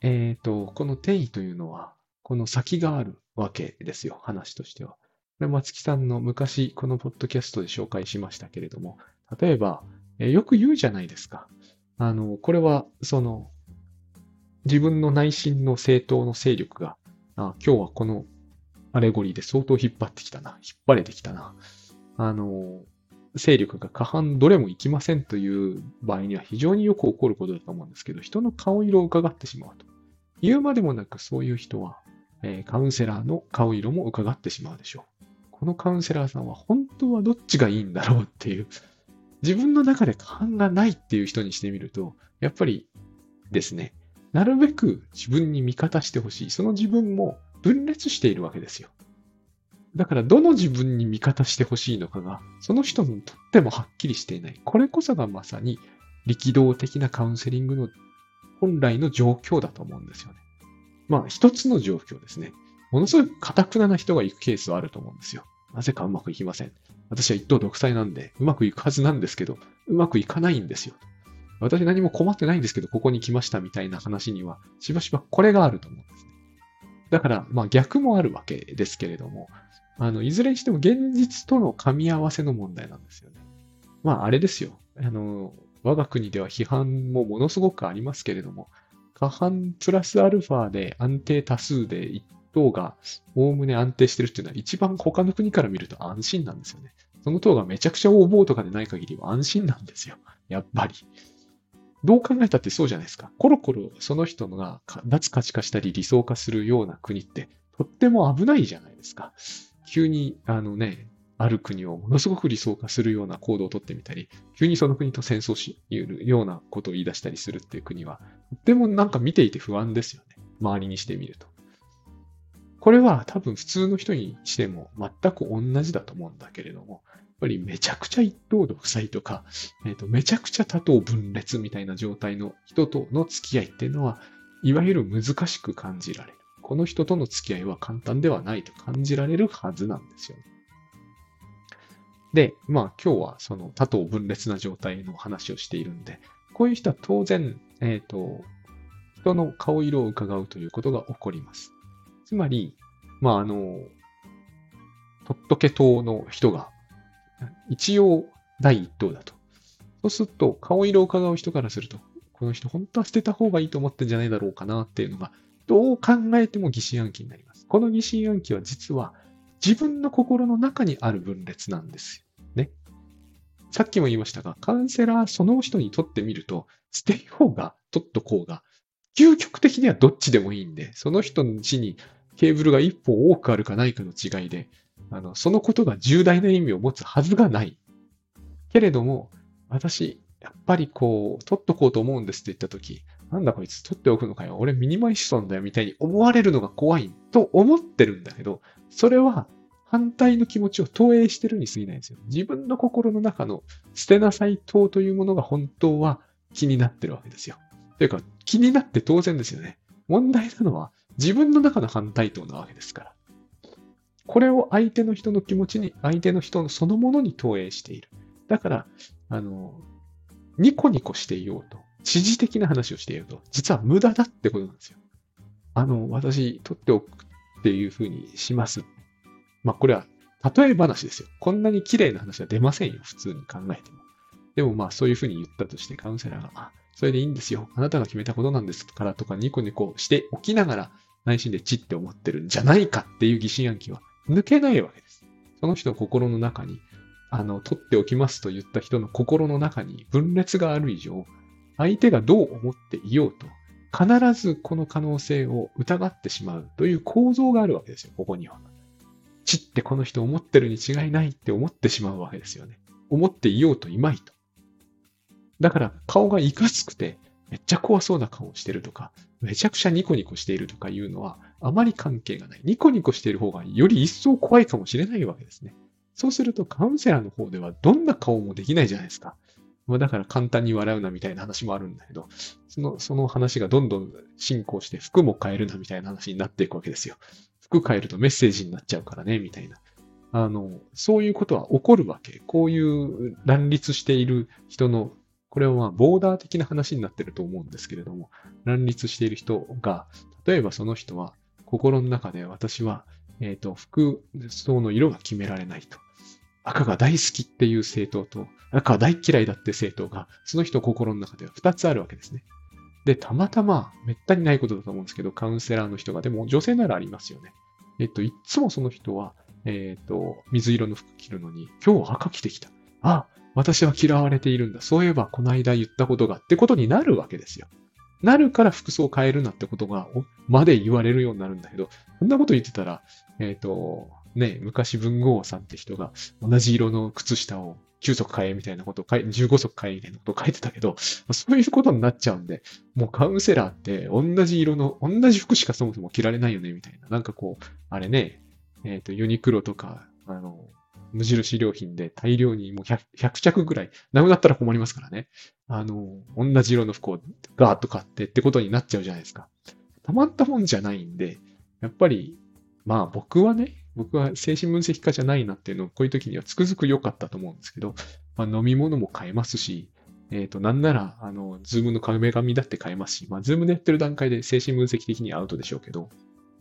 Speaker 1: この転移というのは、この先があるわけですよ、話としては。で松木さんの昔、このポッドキャストで紹介しましたけれども、例えば、よく言うじゃないですか。これは、自分の内心の政党の勢力が、今日はこのアレゴリーで相当引っ張ってきたな、引っ張れてきたな。勢力が過半どれも行きませんという場合には非常によく起こることだと思うんですけど、人の顔色を伺ってしまうと。言うまでもなくそういう人は、カウンセラーの顔色も伺ってしまうでしょう。このカウンセラーさんは本当はどっちがいいんだろうっていう、自分の中で勘がないっていう人にしてみると、やっぱりですね、なるべく自分に味方してほしい。その自分も分裂しているわけですよ。だから、どの自分に味方してほしいのかが、その人にとってもはっきりしていない。これこそがまさに力道的なカウンセリングの本来の状況だと思うんですよね。まあ、一つの状況ですね。ものすごく堅くなな人が行くケースはあると思うんですよ。なぜかうまくいきません。私は一党独裁なんで、うまくいくはずなんですけど、うまくいかないんですよ。私何も困ってないんですけど、ここに来ましたみたいな話には、しばしばこれがあると思うんですね。だから、まあ逆もあるわけですけれども、いずれにしても現実との噛み合わせの問題なんですよね。まああれですよ。我が国では批判もものすごくありますけれども、過半プラスアルファで安定多数で一党がおおむね安定してるっていうのは一番他の国から見ると安心なんですよね。その党がめちゃくちゃ横暴とかでない限りは安心なんですよ。やっぱり。どう考えたってそうじゃないですか。コロコロその人が脱価値化したり理想化するような国ってとっても危ないじゃないですか。急に、ある国をものすごく理想化するような行動をとってみたり、急にその国と戦争し得るようなことを言い出したりするっていう国は、とってもなんか見ていて不安ですよね。周りにしてみると。これは多分普通の人にしても全く同じだと思うんだけれども、やっぱりめちゃくちゃ一党独裁とか、めちゃくちゃ多党分裂みたいな状態の人との付き合いっていうのは、いわゆる難しく感じられる。この人との付き合いは簡単ではないと感じられるはずなんですよね。で、まあ今日はその多党分裂な状態の話をしているんで、こういう人は当然、人の顔色を伺うということが起こります。つまり、まあトットケ党の人が一応第一党だと。そうすると、顔色を伺う人からすると、この人本当は捨てた方がいいと思ってんじゃないだろうかなっていうのが、どう考えても疑心暗鬼になります。この疑心暗鬼は実は自分の心の中にある分裂なんですよ。ね。さっきも言いましたが、カウンセラーその人にとってみると、捨てようが取っとこうが、究極的にはどっちでもいいんで、その人の家にケーブルが一本多くあるかないかの違いで、そのことが重大な意味を持つはずがない。けれども、私、やっぱりこう、取っとこうと思うんですって言ったとき、なんだこいつ取っておくのかよ。俺ミニマリストなんだよみたいに思われるのが怖いと思ってるんだけど、それは反対の気持ちを投影してるに過ぎないんですよ。自分の心の中の捨てなさい党というものが本当は気になってるわけですよ。というか、気になって当然ですよね。問題なのは自分の中の反対党なわけですから。これを相手の人の気持ちに、相手の人のそのものに投影している。だから、ニコニコしていようと、知事的な話をしていようと、実は無駄だってことなんですよ。私、取っておくっていうふうにします。まあ、これは、例え話ですよ。こんなに綺麗な話は出ませんよ。普通に考えても。でもまあ、そういうふうに言ったとして、カウンセラーが、それでいいんですよ。あなたが決めたことなんですからとか、ニコニコしておきながら、内心でチって思ってるんじゃないかっていう疑心暗鬼は抜けないわけです。その人の心の中に、取っておきますと言った人の心の中に分裂がある以上、相手がどう思っていようと、必ずこの可能性を疑ってしまうという構造があるわけですよ、ここには。ちってこの人思ってるに違いないって思ってしまうわけですよね。思っていようといまいと。だから顔がいかつくて、めっちゃ怖そうな顔をしてるとか、めちゃくちゃニコニコしているとかいうのは、あまり関係がない。ニコニコしている方がより一層怖いかもしれないわけですね。そうするとカウンセラーの方ではどんな顔もできないじゃないですか。だから簡単に笑うなみたいな話もあるんだけど、その話がどんどん進行して服も変えるなみたいな話になっていくわけですよ。服変えるとメッセージになっちゃうからね、みたいな。そういうことは起こるわけ。こういう乱立している人のこれはボーダー的な話になってると思うんですけれども、乱立している人が、例えばその人は心の中で私は、服装の色が決められないと。赤が大好きっていう政党と、赤が大嫌いだって政党が、その人心の中では2つあるわけですね。で、たまたま、めったにないことだと思うんですけど、カウンセラーの人が、でも女性ならありますよね。いっつもその人は、水色の服着るのに、今日赤着てきた。あ、私は嫌われているんだ。そういえば、この間言ったことがってことになるわけですよ。なるから服装を変えるなってことが、まで言われるようになるんだけど、そんなこと言ってたら、昔文豪さんって人が同じ色の靴下を9足買えみたいなことを15足買えみたいなことを書いてたけど、そういうことになっちゃうんで、もうカウンセラーって同じ服しかそもそも着られないよねみたいな。なんかこう、あれね、ユニクロとか、無印良品で大量にもう100着ぐらい、なくなったら困りますからね。同じ色の服をガーッと買ってってことになっちゃうじゃないですか。たまったもんじゃないんで、やっぱり、僕は精神分析家じゃないなっていうのをこういう時にはつくづく良かったと思うんですけど、飲み物も買えますし、なんなら、ズームの壁紙だって買えますし、ズームでやってる段階で精神分析的にはアウトでしょうけど、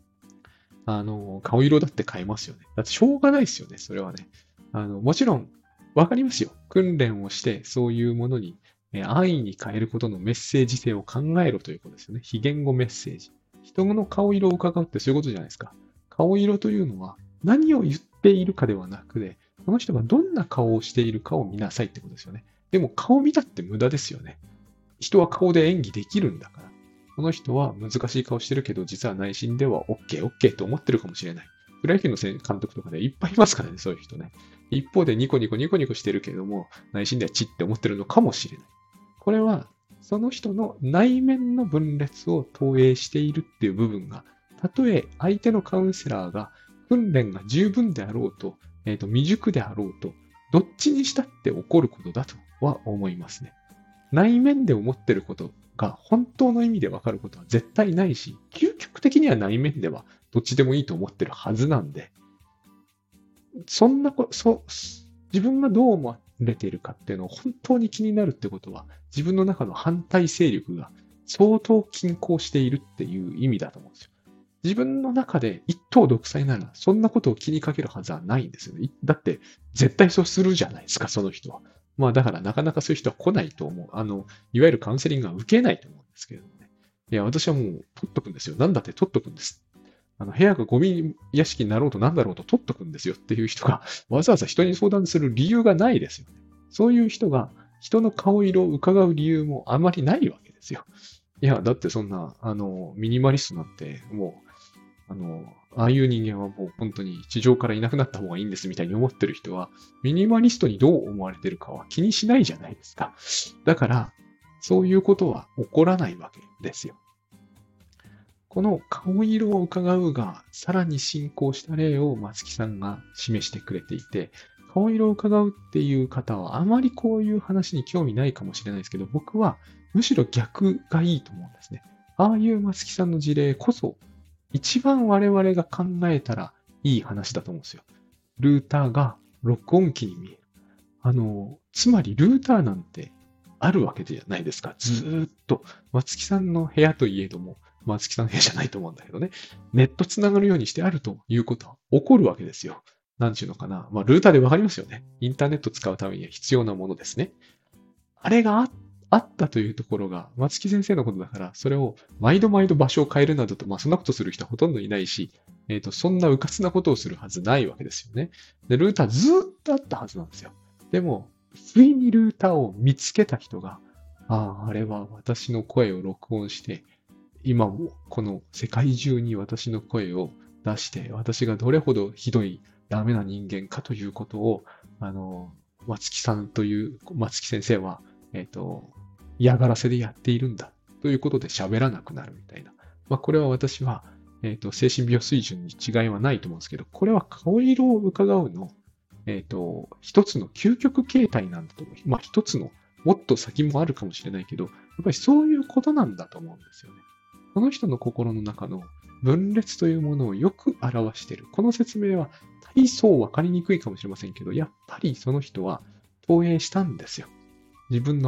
Speaker 1: 顔色だって変えますよね。だってしょうがないですよね、それはね。もちろん、わかりますよ。訓練をして、そういうものに、安易に変えることのメッセージ性を考えろということですよね。非言語メッセージ。人の顔色を伺うってそういうことじゃないですか。顔色というのは、何を言っているかではなくて、その人がどんな顔をしているかを見なさいってことですよね。でも顔見たって無駄ですよね。人は顔で演技できるんだから。この人は難しい顔してるけど、実は内心では OK と思ってるかもしれない。プロ野球の監督とかでいっぱいいますからね、そういう人ね。一方でニコニコしてるけども、内心ではチって思ってるのかもしれない。これは、その人の内面の分裂を投影しているっていう部分が、たとえ相手のカウンセラーが訓練が十分であろうと、未熟であろうと、どっちにしたって起こることだとは思いますね。内面で思ってることが本当の意味でわかることは絶対ないし、究極的には内面ではどっちでもいいと思ってるはずなんで、自分がどう思われているかっていうのを本当に気になるってことは、自分の中の反対勢力が相当均衡しているっていう意味だと思うんですよ。自分の中で一党独裁なら、そんなことを気にかけるはずはないんですよね。だって、絶対そうするじゃないですか、その人は。だからなかなかそういう人は来ないと思う。いわゆるカウンセリングは受けないと思うんですけれどもね。いや、私はもう取っとくんですよ。なんだって取っとくんです。部屋がゴミ屋敷になろうとなんだろうと取っとくんですよっていう人が、わざわざ人に相談する理由がないですよね。そういう人が、人の顔色を伺う理由もあまりないわけですよ。いや、だってそんな、ミニマリストなんて、もう、ああいう人間はもう本当に地上からいなくなった方がいいんですみたいに思ってる人は、ミニマリストにどう思われてるかは気にしないじゃないですか。だから、そういうことは起こらないわけですよ。この顔色を伺うが、さらに進行した例を松木さんが示してくれていて、顔色を伺うっていう方はあまりこういう話に興味ないかもしれないですけど、僕はむしろ逆がいいと思うんですね。ああいう松木さんの事例こそ、一番我々が考えたらいい話だと思うんですよ。ルーターが録音機に見える。つまりルーターなんてあるわけじゃないですか。ずーっと。松木さんの部屋といえども、松木さんの部屋じゃないと思うんだけどね。ネットつながるようにしてあるということは起こるわけですよ。なんちゅうのかな。ルーターでわかりますよね。インターネット使うためには必要なものですね。あれがあったというところが、松木先生のことだから、それを毎度場所を変えるなどと、そんなことする人はほとんどいないし、そんな迂闊なことをするはずないわけですよね。で、ルーターずーっとあったはずなんですよ。でも、不意にルーターを見つけた人が、あれは私の声を録音して、今もこの世界中に私の声を出して、私がどれほどひどいダメな人間かということを、松木さんという、松木先生は、嫌がらせでやっているんだということで喋らなくなるみたいな。これは私は、精神病水準に違いはないと思うんですけど、これは顔色を伺うの、一つの究極形態なんだと思う。一つの、もっと先もあるかもしれないけど、やっぱりそういうことなんだと思うんですよね。この人の心の中の分裂というものをよく表している。この説明は大層わかりにくいかもしれませんけど、やっぱりその人は投影したんですよ。 自分の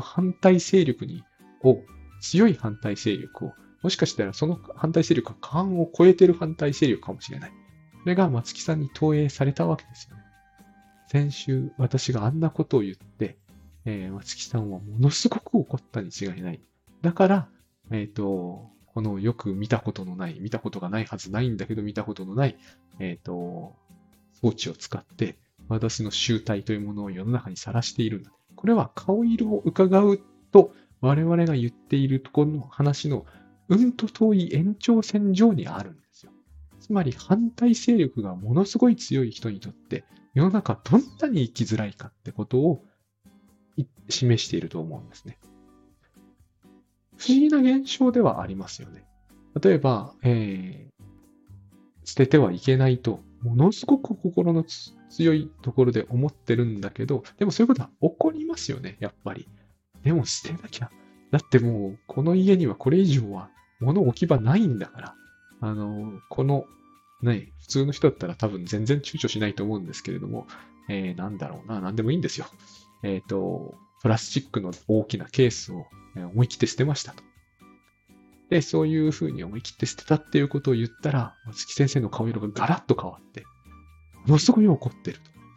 Speaker 1: 強い反対勢力を、もしかしたらその反対勢力が過半を超えてる反対勢力かもしれない。それが松木さんに投影されたわけですよね。先週、私があんなことを言って、松木さんはものすごく怒ったに違いない。だから、このよく見たことがないはずないんだけど見たことのない、装置を使って、私の集体というものを世の中にさらしているんだ。これは顔色を伺うと、我々が言っているところの話のうんと遠い延長線上にあるんですよ。つまり反対勢力がものすごい強い人にとって、世の中どんなに生きづらいかってことを示していると思うんですね。不思議な現象ではありますよね。例えば、捨ててはいけないと、ものすごく心の強いところで思ってるんだけど、でもそういうことは起こりますよね、やっぱり。でも捨てなきゃ。だってもう、この家にはこれ以上は物置き場ないんだから。この、ね、普通の人だったら多分全然躊躇しないと思うんですけれども、なんだろうな、なんでもいいんですよ。プラスチックの大きなケースを思い切って捨てましたと。で、そういうふうに思い切って捨てたっていうことを言ったら、松木先生の顔色がガラッと変わって、ものすごい怒ってる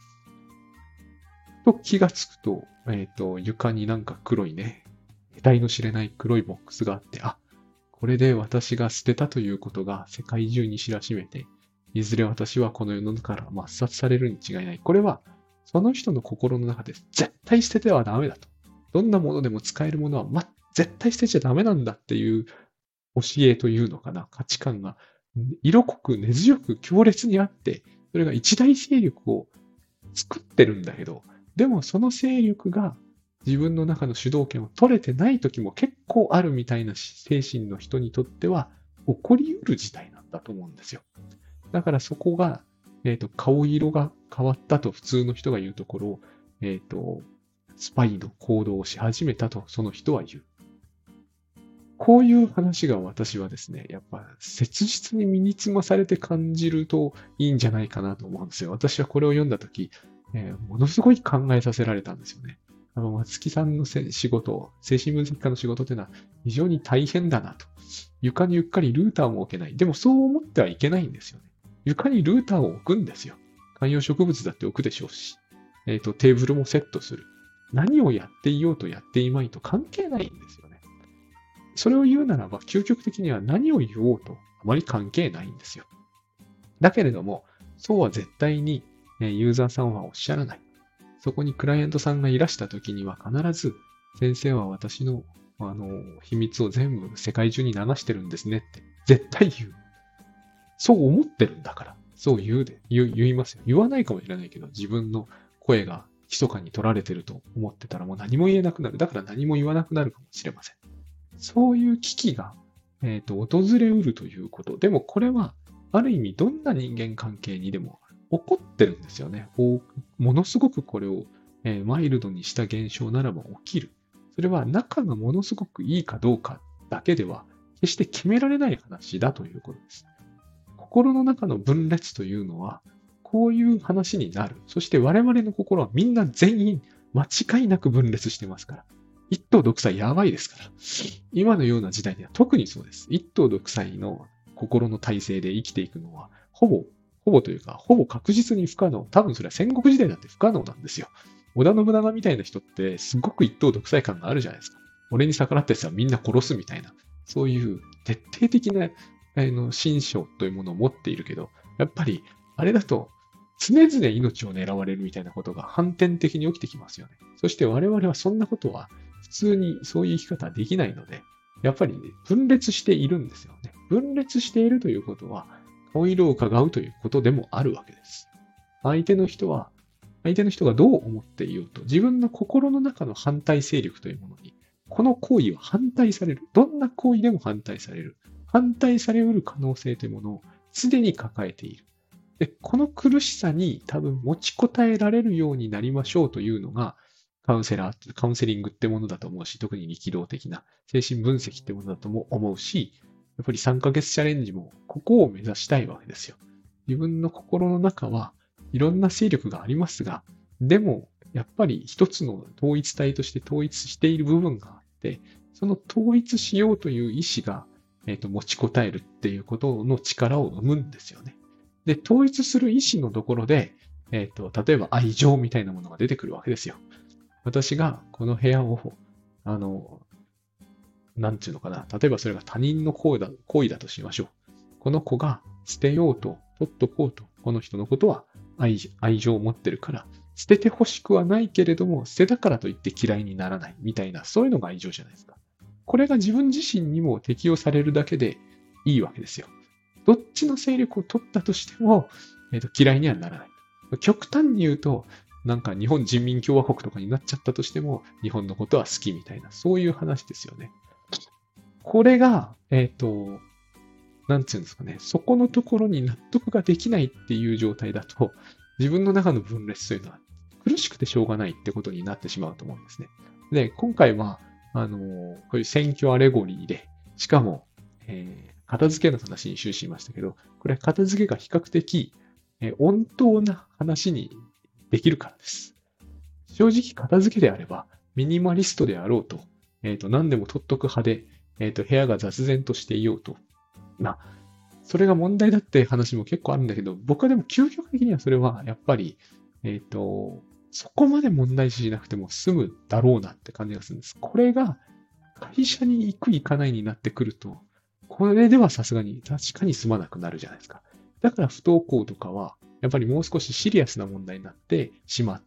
Speaker 1: と。と気がつくと、床になんか黒いね、得体の知れない黒いボックスがあって、あ、これで私が捨てたということが世界中に知らしめて、いずれ私はこの世の中から抹殺されるに違いない。これは、その人の心の中で絶対捨ててはダメだと。どんなものでも使えるものは、絶対捨てちゃダメなんだっていう教えというのかな、価値観が色濃く根強く強烈にあって、それが一大勢力を作ってるんだけど、でもその勢力が自分の中の主導権を取れてない時も結構あるみたいな精神の人にとっては起こり得る事態なんだと思うんですよ。だからそこが、顔色が変わったと普通の人が言うところを、スパイの行動をし始めたとその人は言う。こういう話が私はですね、やっぱ切実に身につまされて感じるといいんじゃないかなと思うんですよ。私はこれを読んだとき、ものすごい考えさせられたんですよね。松木さんの仕事、精神分析家の仕事というのは非常に大変だなと。床にうっかりルーターも置けない。でもそう思ってはいけないんですよね。床にルーターを置くんですよ。観葉植物だって置くでしょうし、テーブルもセットする。何をやっていようとやっていまいと関係ないんですよね。それを言うならば、究極的には何を言おうとあまり関係ないんですよ。だけれども、そうは絶対にユーザーさんはおっしゃらない。そこにクライアントさんがいらした時には必ず、先生は私の秘密を全部世界中に流してるんですねって絶対言う。そう思ってるんだから。そう言いますよ。言わないかもしれないけど、自分の声が密かに取られてると思ってたらもう何も言えなくなる。だから何も言わなくなるかもしれません。そういう危機が、訪れうるということ。でもこれは、ある意味どんな人間関係にでも起こってるんですよね。ものすごくこれを、マイルドにした現象ならば起きる。それは仲がものすごくいいかどうかだけでは、決して決められない話だということです。心の中の分裂というのは、こういう話になる。そして我々の心はみんな全員間違いなく分裂してますから。一党独裁やばいですから。今のような時代には特にそうです。一党独裁の心の体制で生きていくのは、ほぼというか、ほぼ確実に不可能。多分それは戦国時代だって不可能なんですよ。織田信長みたいな人ってすごく一党独裁感があるじゃないですか。俺に逆らった奴はみんな殺すみたいな。そういう徹底的な心象というものを持っているけど、やっぱりあれだと常々命を狙われるみたいなことが反転的に起きてきますよね。そして我々はそんなことは普通にそういう生き方はできないので、やっぱり、ね、分裂しているんですよね。分裂しているということは、顔色を伺うということでもあるわけです。相手の人がどう思っていようと、自分の心の中の反対勢力というものに、この行為は反対される。どんな行為でも反対される。反対されうる可能性というものをすでに抱えている。で、この苦しさに多分持ちこたえられるようになりましょうというのが、カウンセリングってものだと思うし、特に力道的な精神分析ってものだとも思うし、やっぱり3ヶ月チャレンジもここを目指したいわけですよ。自分の心の中はいろんな勢力がありますが、でも、 やっぱり一つの統一体として統一している部分があって、その統一しようという意思が、持ちこたえるっていうことの力を生むんですよね。で、統一する意思のところで、例えば愛情みたいなものが出てくるわけですよ。私がこの部屋を、なんていうのかな。例えばそれが他人の行為だとしましょう。この子が捨てようと、取っとこうと、この人のことは愛情を持ってるから、捨てて欲しくはないけれども、捨てたからといって嫌いにならないみたいな、そういうのが愛情じゃないですか。これが自分自身にも適用されるだけでいいわけですよ。どっちの勢力を取ったとしても、嫌いにはならない。極端に言うと、なんか日本人民共和国とかになっちゃったとしても、日本のことは好きみたいな、そういう話ですよね。これが、なんていうんですかね、そこのところに納得ができないっていう状態だと、自分の中の分裂というのは苦しくてしょうがないってことになってしまうと思うんですね。で、今回は、こういう選挙アレゴリーで、しかも、片付けの話に終始しましたけど、これ片付けが比較的、穏当な話にできるからです。正直片付けであれば、ミニマリストであろうと、何でも取っとく派で、部屋が雑然としていようと。まあ、それが問題だって話も結構あるんだけど、僕はでも究極的にはそれはやっぱり、そこまで問題視しなくても済むだろうなって感じがするんです。これが会社に行く行かないになってくると、これではさすがに確かに済まなくなるじゃないですか。だから不登校とかは、やっぱりもう少しシリアスな問題になってしまって、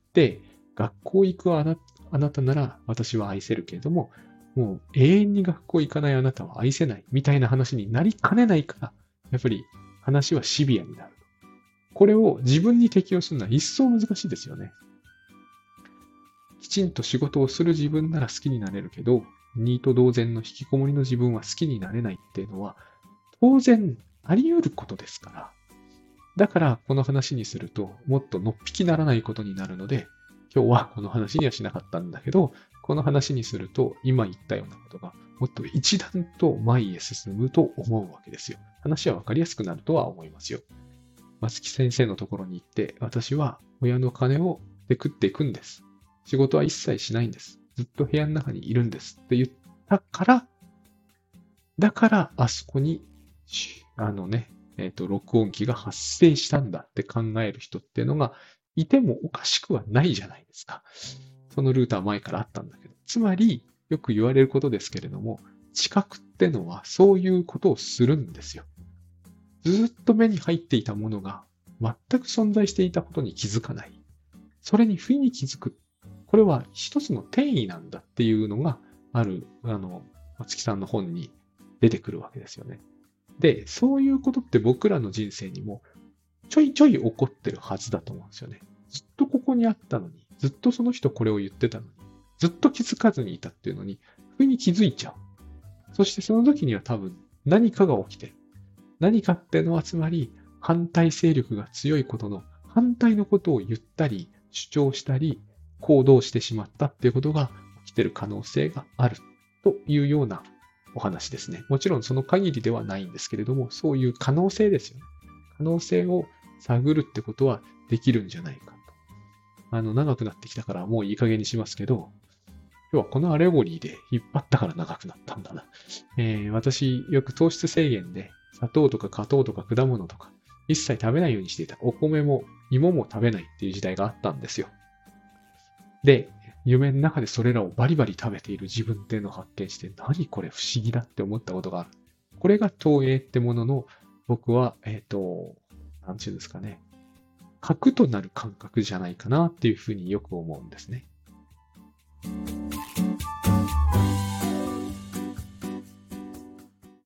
Speaker 1: 学校行くあなたなら私は愛せるけれども、もう永遠に学校行かないあなたは愛せないみたいな話になりかねないから、やっぱり話はシビアになる。これを自分に適用するのは一層難しいですよね。きちんと仕事をする自分なら好きになれるけど、ニート同然の引きこもりの自分は好きになれないっていうのは、当然あり得ることですから。だからこの話にすると、もっとのっぴきならないことになるので、今日はこの話にはしなかったんだけど、この話にすると、今言ったようなことが、もっと一段と前へ進むと思うわけですよ。話はわかりやすくなるとは思いますよ。松木先生のところに行って、私は親の金をで食っていくんです。仕事は一切しないんです。ずっと部屋の中にいるんですって言ったから、だからあそこに、録音機が発生したんだって考える人っていうのがいてもおかしくはないじゃないですか。そのルーター前からあったんだけど。つまり、よく言われることですけれども、知覚ってのはそういうことをするんですよ。ずっと目に入っていたものが全く存在していたことに気づかない。それに不意に気づく。これは一つの転移なんだっていうのがある、松木さんの本に出てくるわけですよね。で、そういうことって僕らの人生にもちょいちょい起こってるはずだと思うんですよね。ずっとここにあったのに、ずっとその人これを言ってたのに、ずっと気づかずにいたっていうのに、不意に気づいちゃう。そしてその時には多分何かが起きてる。何かっていうのはつまり反対勢力が強いことの反対のことを言ったり、主張したり、行動してしまったっていうことが起きてる可能性があるというようなお話ですね。もちろんその限りではないんですけれども、そういう可能性ですよね。可能性を探るってことはできるんじゃないかと。長くなってきたからもういい加減にしますけど、今日はこのアレゴリーで引っ張ったから長くなったんだな。私、よく糖質制限で砂糖とか果糖とか果物とか一切食べないようにしていた。お米も芋も食べないっていう時代があったんですよ。で、夢の中でそれらをバリバリ食べている自分っていうのを発見して、何これ不思議だって思ったことがある。これが投影ってものの、僕は、なんていうんですかね。核となる感覚じゃないかなっていうふうによく思うんですね。